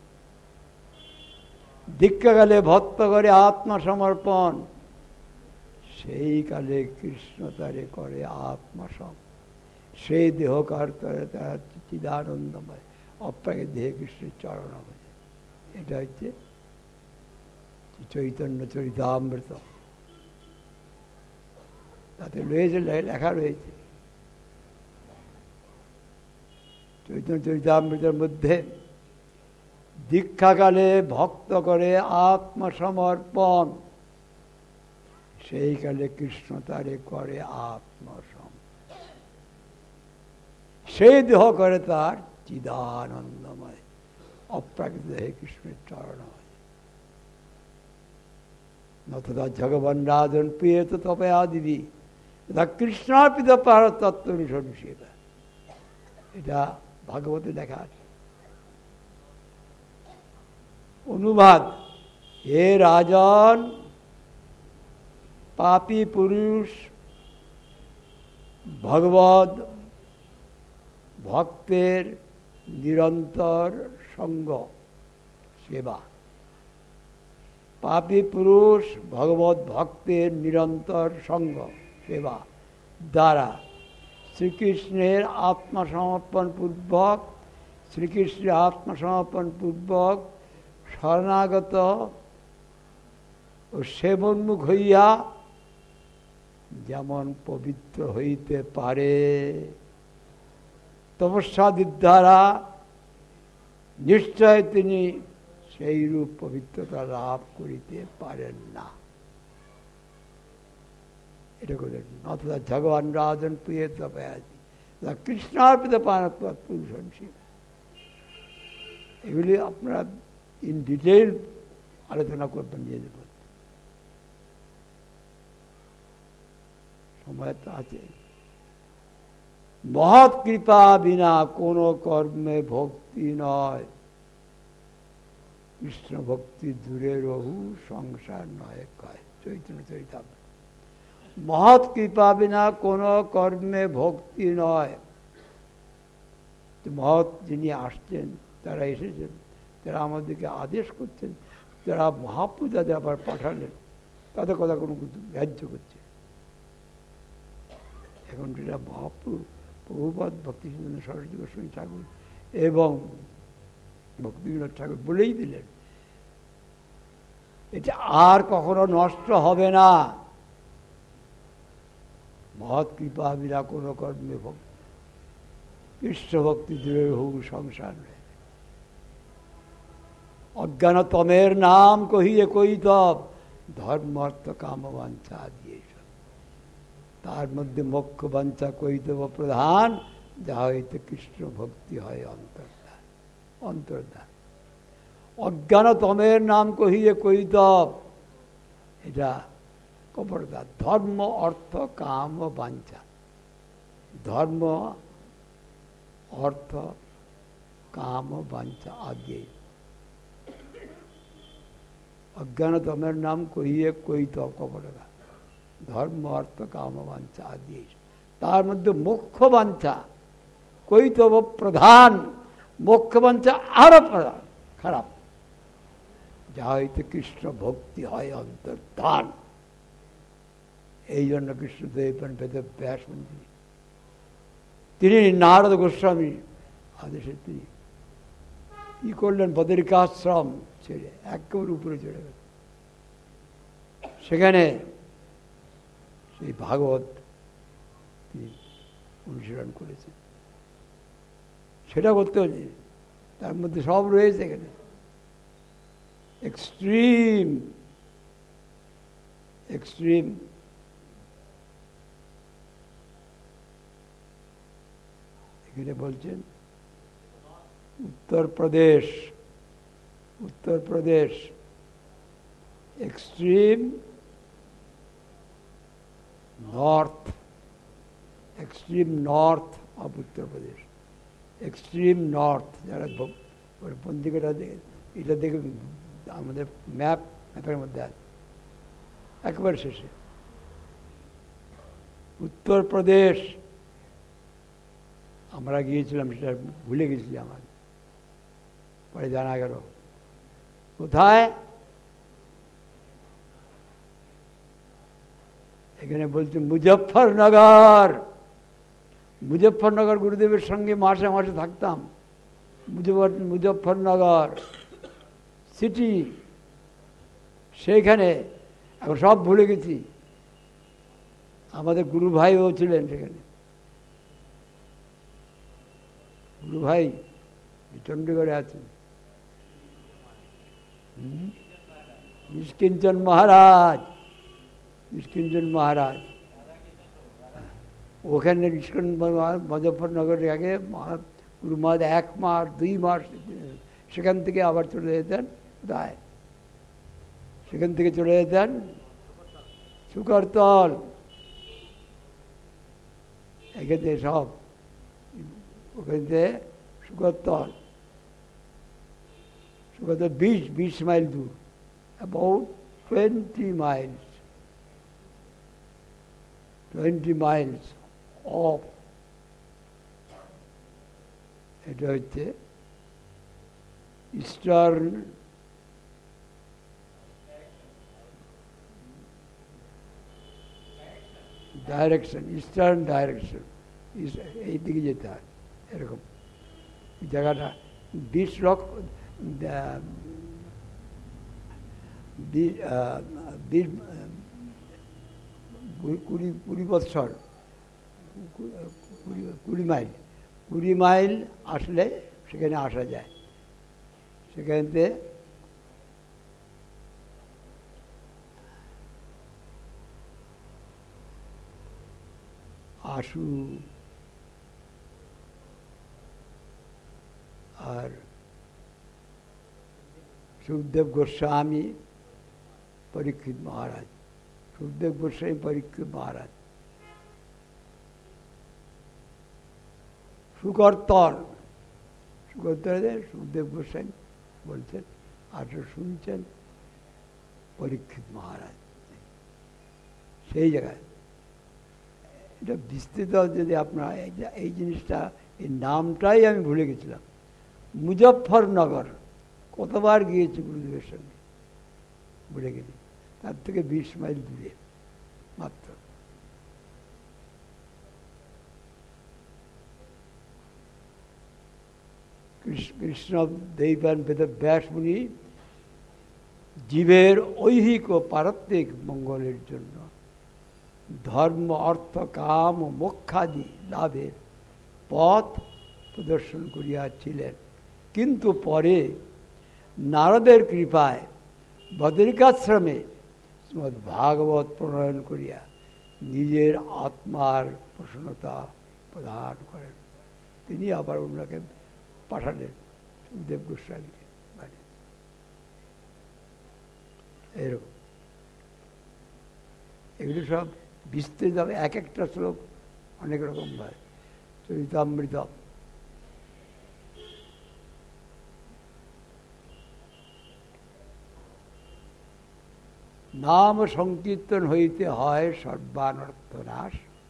দীক্ষাকালে ভক্ত করে আত্মসমর্পণ, সেই কালে কৃষ্ণ তারে করে আত্মসম। সেই দেহকার তারা তারা চিদানন্দময়, অপ্রাকে দেহে কৃষ্ণের চরণ হবে। এটা হচ্ছে চৈতন্য চরিতামৃত, তাতে রয়েছে, লেখা রয়েছে চৈতন্য চরিতামৃতের মধ্যে, দীক্ষাকালে ভক্ত করে আত্মসমর্পণ, সেই কালে কৃষ্ণ তারে করে আত্মসম। সেই দেহ করে তার চিদানন্দময়, অপ্রাকৃত দেহে কৃষ্ণের চরণ হয়। নতদা ভগবান রাজন প্রিয় তো তপয়া দিদি, এটা কৃষ্ণার্পিত পার তত্ত্ব অনুসরণ। এটা ভাগবতে লেখা আছে। অনুবাদ: হে রাজন, পাপী পুরুষ ভগবদ ভক্তের নিরন্তর সঙ্গ সেবা। পাপী পুরুষ ভগবত ভক্তের নিরন্তর সঙ্গ সেবা দ্বারা শ্রীকৃষ্ণের আত্মসমর্পণ পূর্বক শরণাগত ও সেবন্মুখ হইয়া যেমন পবিত্র হইতে পারে, তপস্যাদির দ্বারা নিশ্চয় তিনি সেই রূপ পবিত্রতা লাভ করিতে পারেন না। এটা করে অথবা ভগবান রাজন প্রিয় তপয়াদি কৃষ্ণার্পিত পানত্বাৎ পুরুষং শিব। এগুলি আপনারা ইন ডিটেইল আলোচনা করবেন নিজেদের মধ্যে, সময় তো আছে। মহৎ কৃপা বিনা কোন কর্মে ভক্তি নয়, কৃষ্ণ ভক্তি দূরে রহু সংসার নয় কয় চৈতন্য চরিতামৃত। মহৎ কৃপা বিনা কোন কর্মে ভক্তি নয়। মহৎ যিনি আসছেন, তারা এসেছেন, তারা আমাদেরকে আদেশ করছেন, যারা মহাপূজাদের আবার পাঠালেন, তাদের কথা কোনো কিছু গ্রাহ্য করছে। এখন যেটা প্রভুপাদ ভক্তিসিদ্ধান্ত সরস্বতী গোস্বামী ঠাকুর এবং ভক্তিবিনোদ ঠাকুর বলেই দিলেন, এটা আর কখনো নষ্ট হবে না। মহৎ কৃপা বিনা কোনো কর্মে ভক্তি, কৃষ্ণ ভক্তি দূরে হোক সংসার নেই। অজ্ঞানতমের নাম কহিয়ে কৈতব, ধর্ম অর্থ কাম বাঞ্ছা দিয়ে, তার মধ্যে মোক্ষ বাঞ্ছা কৈতব প্রধান, যা হইতে কৃষ্ণ ভক্তি হয় অন্তর্ধান। অন্তর্ধান অজ্ঞানতমের নাম কহিয়ে কৈতব, এটা কপটতা। ধর্ম অর্থ কাম বাঞ্ছা, ধর্ম অর্থ কাম বাঞ্ছা আদি। অজ্ঞানতমের নাম কহিয়ে কৈতব কপটতা, ধর্ম অর্থ কাম বাঞ্ছা আদি। তার মধ্যে মোক্ষ বাঞ্ছা কৈতব প্রধান, মোক্ষ বাঞ্ছা আরো প্রধান, খারাপ। যা হইতে কৃষ্ণ ভক্তি হয় অন্তর্ধান। এই জন্য কৃষ্ণদেব ব্যাস তিনি নারদ গোস্বামী আদেশে তিনি কি করলেন, বদরিকাশ্রম ছেড়ে একেবারে উপরে চলে গেল। সেখানে সেই ভাগবত তিনি অনুশীলন করেছেন। সেটা করতে হচ্ছে, তার মধ্যে সব রয়েছে এখানে। এক্সট্রিম এক্সট্রিম এখানে বলছেন Uttar Pradesh extreme north of Uttar Pradesh, extreme north. যারা পঞ্জিকাটা এটা দেখে আমাদের ম্যাপের মধ্যে আছে, একেবারে শেষে উত্তরপ্রদেশ। আমরা গিয়েছিলাম, সেটা ভুলে গেছি, আমার পরে জানা গেল। কোথায়? এখানে বলছে মুজফ্ফরনগর গুরুদেবের সঙ্গে মাসে মাসে থাকতাম। মুজফ্ফরনগর সিটি, সেইখানে এখন সব ভুলে গেছি। আমাদের গুরু ভাইও ছিলেন সেখানে, গুরু ভাই চণ্ডীগড়ে আছেন, নিষ্কিঞ্চন মহারাজ। ওখানে মুজফ্ফরনগরের আগে গুরু মহারাজ 1 মাস 2 মাস সেখান থেকে আবার চলে যেতেন কোথায়, সেখান থেকে চলে যেতেন শুকরতল। এখানে সব ওখান থেকে শুকরতল 20 মাইল দূর, অ্যাবাউট 20 miles অফ। এটা হচ্ছে ইস্টার্ন ডাইরেকশন, ইস্টার্ন ডাইরেকশন, এই দিকে যেতে হয়। এরকম জায়গাটা 20 লক্ষ 20 বৎসর 20 মাইল আসলে সেখানে আসা যায়। সেখানে আশু আর সুখদেব গোস্বামী, পরীক্ষিত মহারাজ, সুখদেব গোস্বামী পরীক্ষিত মহারাজ, সুকর্তর সুখদেব গোস্বামী বলছেন, আর শুনছেন পরীক্ষিত মহারাজ। সেই জায়গায় এটা বিস্তৃত, যদি আপনার এই জিনিসটা, এই নামটাই আমি ভুলে গেছিলাম। মুজফ্ফরনগর কতবার গিয়েছি গুরুদেবের সঙ্গে, ভুলে গেছি। তার থেকে 20 মাইল দূরে মাত্র। কৃষ্ণ দেবীপান বেদব্যাস মুনি জীবের ঐহিক ও পারত্বিক মঙ্গলের জন্য ধর্ম, অর্থ, কাম ও মোক্ষাদি লাভের পথ প্রদর্শন করিয়াছিলেন, কিন্তু পরে নারদের কৃপায় বদরিকাশ্রমে শ্রীমদ্ ভাগবত প্রণয়ন করিয়া নিজের আত্মার প্রসন্নতা প্রদান করেন। তিনি আবার ওনাকে পাঠালেন সুখদেব গোস্বামীকে বাড়ি। এরকম এগুলো সব বিস্তৃত, এক একটা শ্লোক অনেক রকম হয়। চরিতামৃত নাম সংকীর্তন হইতে হয় সর্বানর্থ নাশ,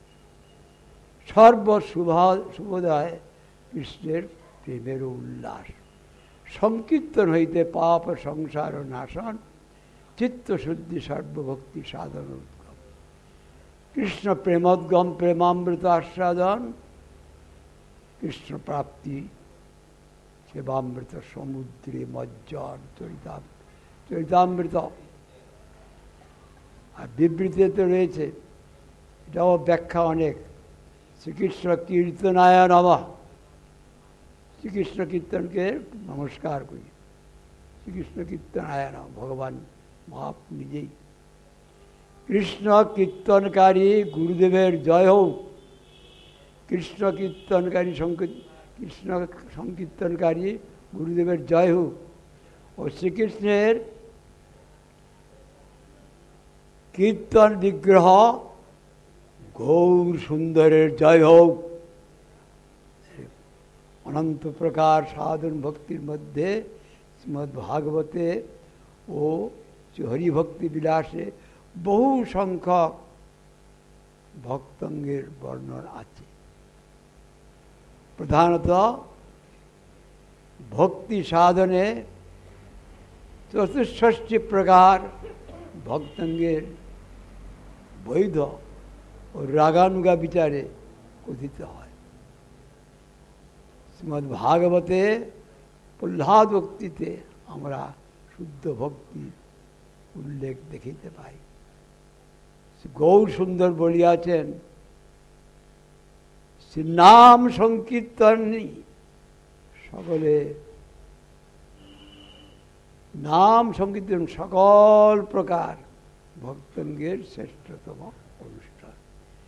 শুভোদয় কৃষ্ণের প্রেমের উল্লাস। সংকীর্তন হইতে পাপ সংসার নাশন, চিত্তশুদ্ধি সর্বভক্তি সাধন উদ্গম। কৃষ্ণ প্রেমোদ্গম প্রেমামৃত আস্বাদন, কৃষ্ণ প্রাপ্তি সেবামৃত সমুদ্রে মজ্জন। চরিতামৃত আর বিবৃতিতে রয়েছে, এটাও ব্যাখ্যা অনেক। শ্রীকৃষ্ণ কীর্তনায় নমঃ, শ্রীকৃষ্ণ কীর্তনকে নমস্কার করি। শ্রীকৃষ্ণ কীর্তনায় নমঃ, ভগবান মহাপ নিজেই। কৃষ্ণ কীর্তনকারী গুরুদেবের জয় হোক। কৃষ্ণ কীর্তনকারী কৃষ্ণ সংকীর্তনকারী গুরুদেবের জয় হোক। ও শ্রীকৃষ্ণের কীর্তন বিগ্রহ গৌর সুন্দরের জয় হোক। অনন্ত প্রকার সাধন ভক্তির মধ্যে শ্রীমদ্ ভাগবতে ও হরিভক্তি বিলাসে বহু সংখ্যক ভক্তঙ্গের বর্ণন আছে। প্রধানত ভক্তি সাধনে 64 প্রকার ভক্তঙ্গের বৈধ ও রাগানুগা বিচারে কথিত হয়। শ্রীমদ্ ভাগবতে প্রহ্লাদ ভক্তিতে আমরা শুদ্ধ ভক্তির উল্লেখ দেখিতে পাই। গৌর সুন্দর বলিয়াছেন, নাম সংকীর্তনই সকলে, নাম সংকীর্তন সকল প্রকার ভক্তঙ্গের শ্রেষ্ঠতম অনুষ্ঠান।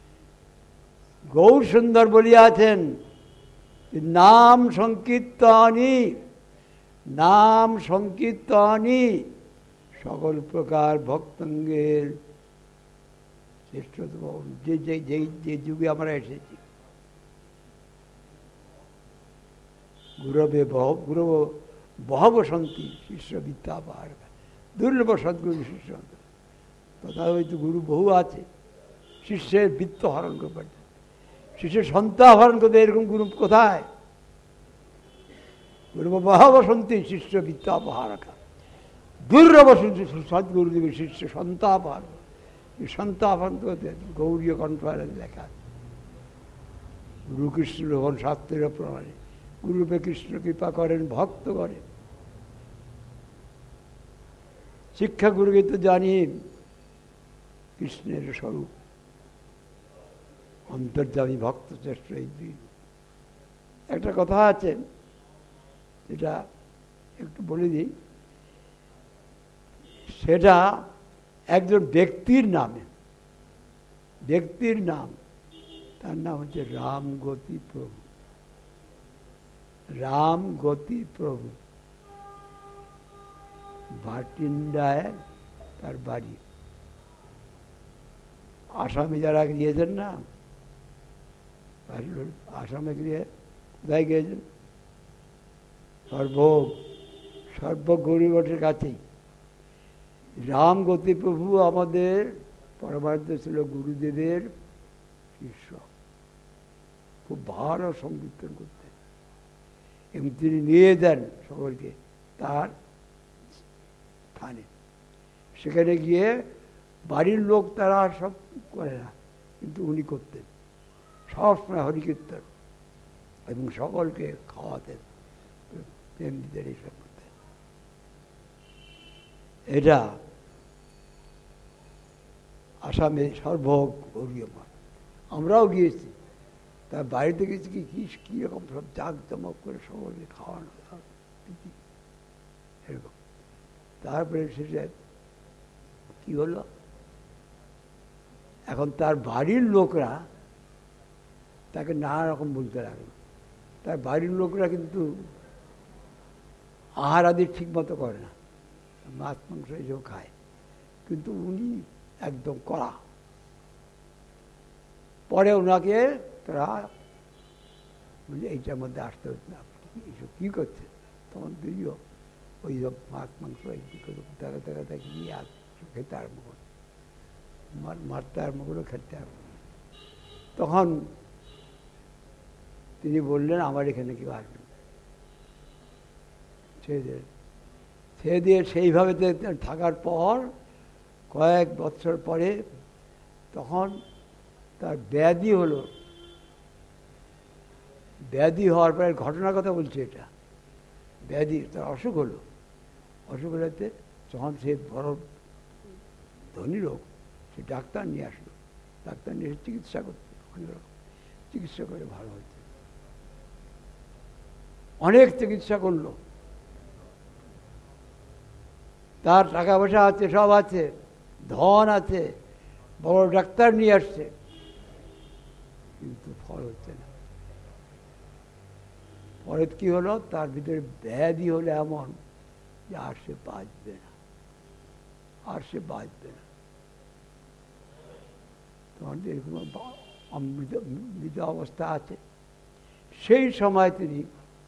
গৌর সুন্দর বলিয়াছেন, নাম সংকীর্তনই, নাম সংকীর্তনই সকল প্রকার ভক্তঙ্গের শ্রেষ্ঠতম। যে যুগে আমরা এসেছি, গুরব বহব সন্তি শিষ্য বিদ্যা পাহাড়, দুর্লভ সদ্গুরু শিষ্য। তথা হয়তো গুরু বহু আছে, শিষ্যের বৃত্ত হরণ করতে, শিষ্যের সন্তান হরণ করতে, এরকম গুরু কোথায়? গুরুমহাবসন্তী শিষ্য বিদ্যাপহারকা, দুর্বসন্তী সদ্গুরুদেবের শিষ্য সন্তাপহার। এই সন্তাপন তো গৌরীয় কণ্ঠে লেখা। গুরুকৃষ্ণ যখন শাস্ত্রের প্রমাণে গুরুপে কৃষ্ণ কৃপা করেন, ভক্ত করেন। শিক্ষা গুরুকে তো জানি কৃষ্ণের স্বরূপ, অন্তর্যামী ভক্ত শ্রেষ্ঠ। এই দুই একটা কথা আছে, যেটা একটু বলে দিই। সেটা একজন ব্যক্তির নামে, ব্যক্তির নাম, তার নাম হচ্ছে রামগতি প্রভু। রামগতি প্রভু, ভাটিন্ডায় তার বাড়ি। আসামে যারা গিয়েছেন না, আসামে গিয়ে কোথায় গিয়েছেন? সর্বগৌরীমঠের কাছেই। রামগতি প্রভু আমাদের পরমার্থ ছিল গুরুদেবের শিষ্য, খুব ভালো সংকীর্তন করতেন এবং তিনি নিয়ে দেন সকলকে তার স্থানে। সেখানে গিয়ে বাড়ির লোক তারা সব করে না, কিন্তু উনি করতেন সবসময় হরিকীর্তন এবং সকলকে খাওয়াতেন, প্রেম দিতেন, এইসব করতেন। এটা আসামে সর্বগৌরীয় মঠ। আমরাও গিয়েছি, তার বাড়িতে গেছি কি কীরকম সব জাঁকজমক করে সকলকে খাওয়ানো এরকম। তারপরে শেষে কি হলো, এখন তার বাড়ির লোকরা তাকে নানা রকম বলতে লাগলো। তার বাড়ির লোকরা কিন্তু আহার আদি ঠিক মতো করে না, মাছ মাংস এসব খায়, কিন্তু উনি একদম কড়া। পরে ওনাকে তারা বলে এইটার মধ্যে আসতে হচ্ছে না, এইসব কী করছে? তখন তুইও ওই সব মাছ মাংস দেখা দেখা দেখি নিয়ে আর খেতে আরম্ভ করে, মারতে আরম্ভ করে, খেতে আরম্ভ। তখন তিনি বললেন আমার এখানে কেউ আসবে, ছেড়ে দিয়ে সেইভাবে থাকার পর কয়েক বছর পরে তখন তার ব্যাধি হলো। ব্যাধি হওয়ার পরে ঘটনার কথা বলছে, এটা ব্যাধি, তার অসুখ হলো। অসুখ হলেতে যখন সে বড় ধনী লোক, সে ডাক্তার নিয়ে আসলো। ডাক্তার নিয়ে এসে চিকিৎসা করতে, অনেক রকম চিকিৎসা করে ভালো হচ্ছে, অনেক চিকিৎসা করলো। তার টাকা পয়সা আছে, সব আছে, ধন আছে, বড় ডাক্তার নিয়ে আসছে, কিন্তু ফল হচ্ছে না। পরে কি হলো, তার ভিতরে ব্যাধি হলো এমন যে আর সে বাঁচবে না, আর সে বাঁচবে না। তখন এরকম মৃত অবস্থা আছে। সেই সময় তিনি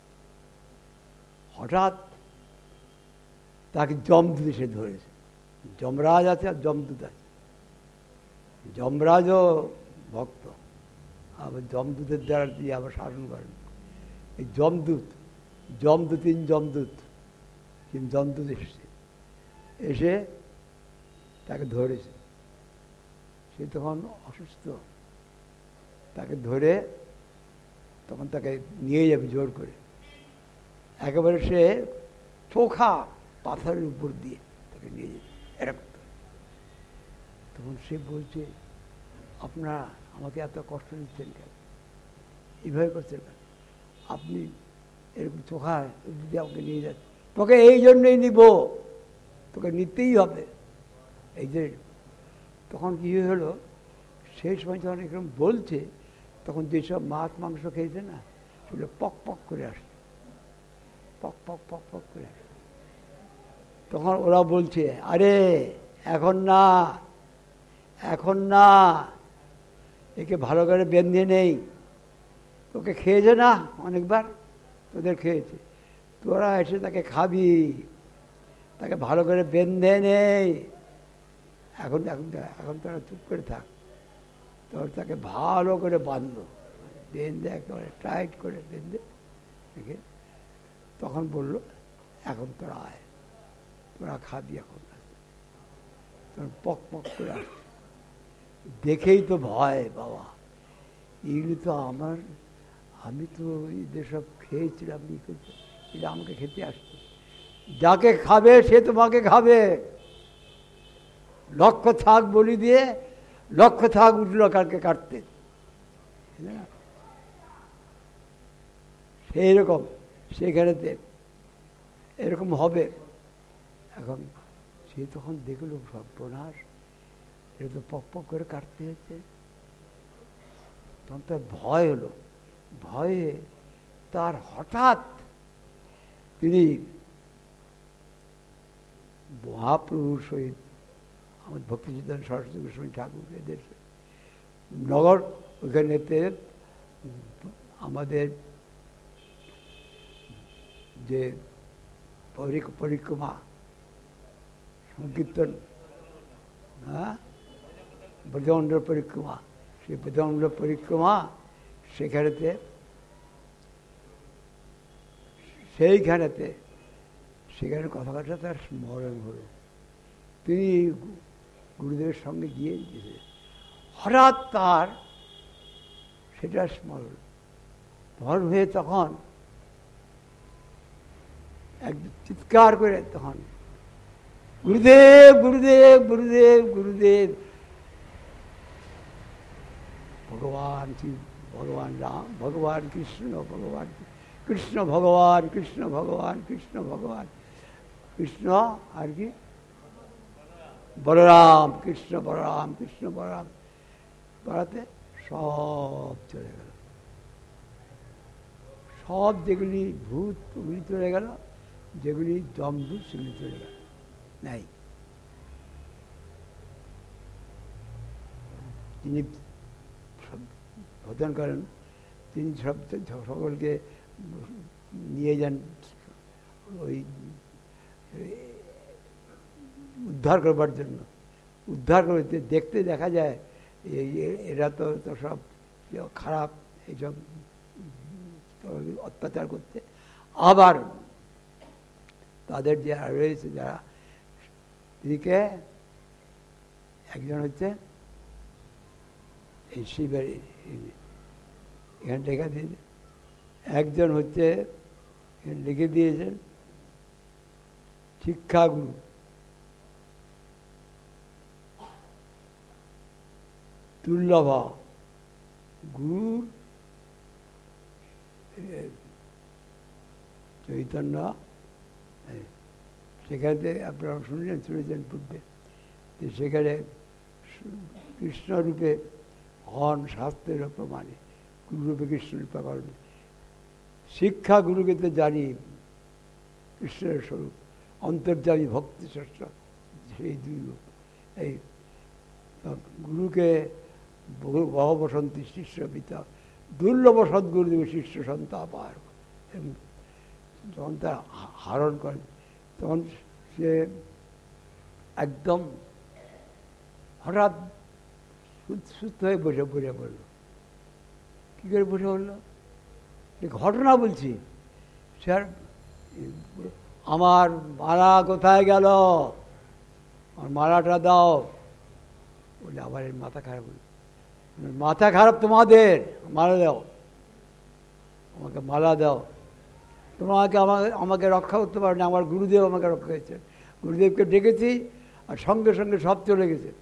হঠাৎ তাকে যমদূত এসে ধরেছে। যমরাজ আছে আর যমদূত আছে। যমরাজও ভক্ত, আবার যমদূতের দ্বারা তিনি আবার শাসন করেন। এই যমদূত যমদূত এসেছে, এসে তাকে ধরেছে। সে তখন অসুস্থ, তাকে ধরে তখন তাকে নিয়ে যাবে জোর করে, একেবারে সে চোখা পাথরের উপর দিয়ে তাকে নিয়ে যাবে এরকম। তখন সে বলছে, আপনারা আমাকে এত কষ্ট দিচ্ছেন কেন, এইভাবে করছেন কেন? আপনি এরকম চোখা যদি আমাকে নিয়ে যাচ্ছেন, তোকে এই জন্যই নিব, তোকে নিতেই হবে। এই যে তখন কী হলো, সেই সময় যখন এরকম বলছে, তখন যেসব মাছ মাংস খেয়েছে না, সেগুলো পক পক করে আসছে, পক পক পক পক করে আসছে। তখন ওরা বলছে, আরে এখন না, এখন না, একে ভালো করে বেঁধে নেই, তোকে খেয়েছে না অনেকবার, তোদের খেয়েছে, তোরা এসে তাকে খাবি, তাকে ভালো করে বেঁধে নেই। এখন এখন এখন তোরা চুপ করে থাক। তোর তাকে ভালো করে বাঁধলো, বেঁধে একেবারে টাইট করে বেঁধে রেখে তখন বলল, এখন তোরা আয়, তোরা খাবি এখন। তখন পক পক করে আসছে, দেখেই তো ভয়, বাবা এগুলি তো আমার, আমি তো এদের সব খেয়েছিলাম, এটা আমাকে খেতে আসছে। যাকে খাবে সে তোমাকে খাবে, লক্ষ থাক বলি দিয়ে লক্ষ থাক উঠল কালকে কাটতে। সেই রকম সেখানেতে এরকম হবে। এখন সে তখন দেখলো সর্বনাশ, এটা তো পক পক করে কাটতে হচ্ছে। তখন তার ভয় হলো, ভয়ে তার হঠাৎ তিনি মহাপ্রভুর সহিত আমাদের ভক্তিচিত্তানন্দ সরস্বতী গোস্বামী ঠাকুর এদের নগর, ওইখানেতে আমাদের যে পরিক্রমা সংকীর্তন, হ্যাঁ, ব্রজমণ্ডল পরিক্রমা, সেই ব্রজমণ্ডল পরিক্রমা সেখানেতে সেখানে কথা কথা তার স্মরণ হলো। তিনি গুরুদেবের সঙ্গে গিয়ে দিয়েছে, হঠাৎ তার সেটা স্মরণ হয়ে তখন একদম চিৎকার করে তখন গুরুদেব গুরুদেব গুরুদেব গুরুদেব, ভগবান শিব, ভগবান রাম, ভগবান কৃষ্ণ, ভগবান কৃষ্ণ, ভগবান কৃষ্ণ, ভগবান কৃষ্ণ, ভগবান কৃষ্ণ, আর কি বলরাম কৃষ্ণ, বলরাম কৃষ্ণ, বলরাম বাড়াতে সব চলে গেল। সব যেগুলি ভূত ওগুলি চলে গেল, যেগুলি জমভূত সেগুলি চলে গেল, নাই। তিনি ভজন করেন, তিনি সকলকে নিয়ে যান ওই উদ্ধার করবার জন্য। উদ্ধার করতে দেখতে দেখা যায় এরা তো সব খারাপ, এইসব অত্যাচার করতে। আবার তাদের যে রয়েছে যারা, দিকে একজন হচ্ছে এই শিবের এখানে লেখা দিয়েছে, একজন হচ্ছে লিখে দিয়েছেন শিক্ষাগুরু, দুর্লভা গুরুর চৈতন্য, সেখানে আপনারা শুনেছেন পূর্বে, সেখানে কৃষ্ণরূপে হন শাস্ত্রের প্রমাণে, গুরুরূপে কৃষ্ণরূপে করবে। শিক্ষা গুরুকে তো জানি কৃষ্ণের স্বরূপ, অন্তর্যামী ভক্তি শ্রেষ্ঠ, সেই দুই রূপ। এই গুরুকে বহবসন্তী শিষ্য পিতা, দুর্লভ সদ্গুরুদেব শিষ্য সন্তাপার। যখন তার হারণ করেন তখন সে একদম হঠাৎ সুস্থ হয়ে বসে পড়ল। কী করে বসে পড়ল? ঘটনা বলছি। স্যার, আমার মালা কোথায় গেল, আমার মালাটা দাও। বলে আবার এর মাথা খারাপ হল। মাথা খারাপ তোমাদের, মালা দাও, আমাকে মালা দাও। তোমাকে আমাকে রক্ষা করতে পারো না, আমার গুরুদেব আমাকে রক্ষা করেছে। গুরুদেবকে ডেকেছি আর সঙ্গে সঙ্গে সব চলে গেছে,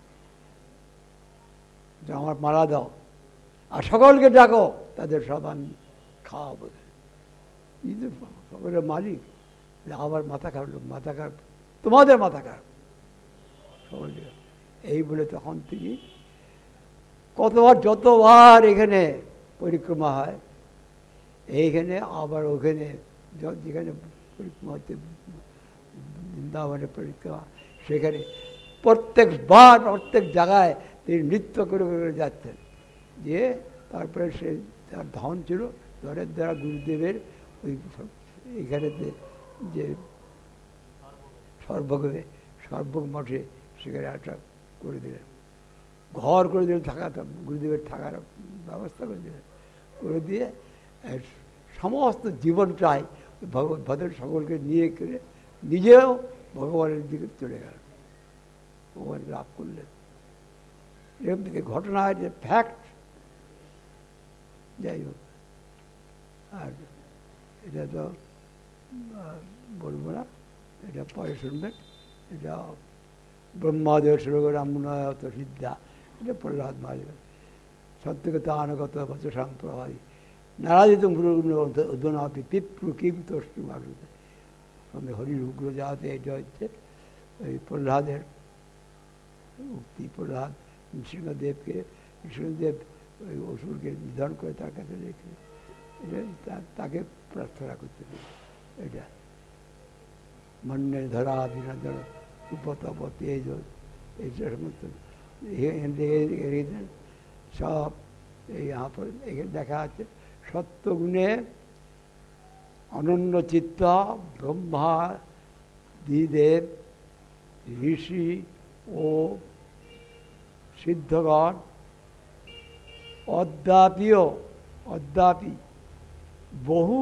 যে আমার মালা দাও আর সকলকে ডাকো, তাদের সব আমি খাওয়াবো। এই যে সকলের মালিক, আবার মাথা খারাপ, মাথা খারাপ তোমাদের, মাথা খারাপ সকলকে। এই বলে তখন তিনি কতবার, যতবার এখানে পরিক্রমা হয়, এইখানে আবার ওখানে, যেখানে পরিক্রমা হচ্ছে বৃন্দাবনের পরিক্রমা, সেখানে প্রত্যেকবার প্রত্যেক জায়গায় তিনি নৃত্য করে করে যাচ্ছেন। যে তারপরে সে তার ধন ছিল, ধনের দ্বারা গুরুদেবের ওই এখানেতে যে সর্বগ মঠে সেখানে একটা করে দিলেন, ঘর করে দিলেন, গুরুদেবের থাকার ব্যবস্থা করে দিলেন। করে দিয়ে সমস্ত জীবনটাই ভগবদ্ভাদের সকলকে নিয়ে করে নিজেও ভগবানের দিকে চলে গেল, ভগবান লাভ করলেন। এরকম থেকে ঘটনা যে ফ্যাক্ট। যাই হোক, আর এটা তো বলবো না, এটা পরে শুনবেন। এটা ব্রহ্মাদেব শ্রীরামুনায়ত সিদ্ধা, এটা প্রহ্লাদ মহারাজ। সত্যকথা আনগত বচসাং প্রভাবী নারাজিত উদ্বনাপি পিপ্রু কিম তষ্টু মারুতে। হরির উগ্র যাতে এটা হচ্ছে ওই প্রহ্লাদের উক্তি। প্রহ্লাদ নৃসিংহদেবকে, নৃসিংহদেব ওই অসুরকে নিধন করে তার কাছে রেখে এটা তাকে প্রার্থনা করতে দেবে। এটা মন্যে ধরা বিনোদন উপতপ তেজ, এই সমস্ত সব এই এখানে দেখা আছে। সত্যগুণে অনন্য চিত্ত ব্রহ্মা দিদেব ঋষি ও সিদ্ধগণ অদ্যাপি বহু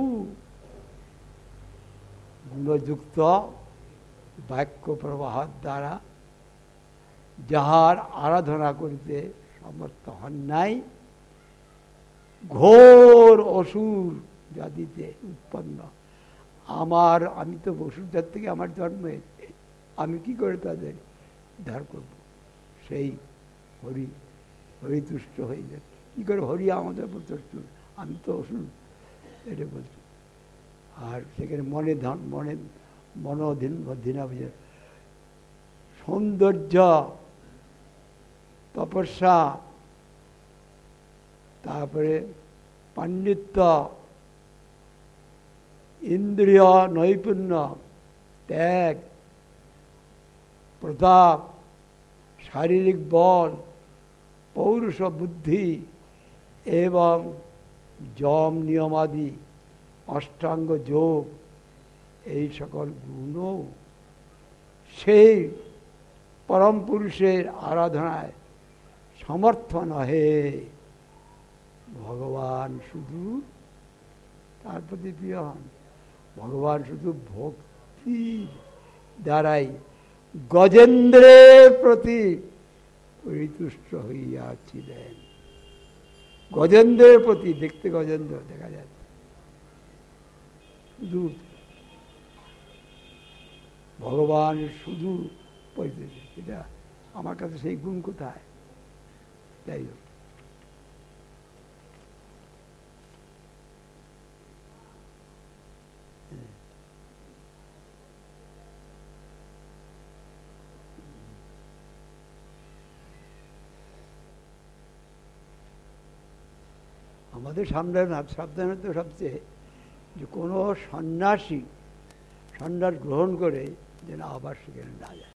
গুণযুক্ত বাক্য প্রবাহ দ্বারা যাহার আরাধনা করিতে সমর্থ হন নাই, ঘোর অসুর জাতিতে উৎপন্ন। আমি তো অসুরদের থেকে আমার জন্ম হয়েছে, আমি কি করে তাদের উদ্ধার করব? সেই হরি তুষ্ট হয়ে যায়। কী করে হরি আমাদের উপর তুষ্ট? আমি তো অসুর, এটা বলছি। আর সেখানে মনোধীন বুঝে সৌন্দর্য, তপস্যা, তারপরে পাণ্ডিত্য, ইন্দ্রিয় নৈপুণ্য, ত্যাগ, প্রতাপ, শারীরিক বল, পৌরুষ বুদ্ধি এবং যম নিয়মাদি, অষ্টাঙ্গ যোগ, এই সকল গুণও সেই পরম পুরুষের আরাধনায় সমর্থ নহে। ভগবান শুধু তার প্রতি প্রিয় হন। ভগবান শুধু ভক্তির দ্বারাই গজেন্দ্রের প্রতি পরিতুষ্ট হইয়াছিলেন। গজেন্দ্রের প্রতি, দেখতে গজেন্দ্র দেখা যাচ্ছে, শুধু ভগবান শুধু পরিতুষ্ট। এটা আমার কাছে সেই গুণ কোথায়? যাই হোক, আমাদের সাবধানত সবচেয়ে যে কোনো সন্ন্যাস গ্রহণ করে যেন আবার সেখানে না যায়।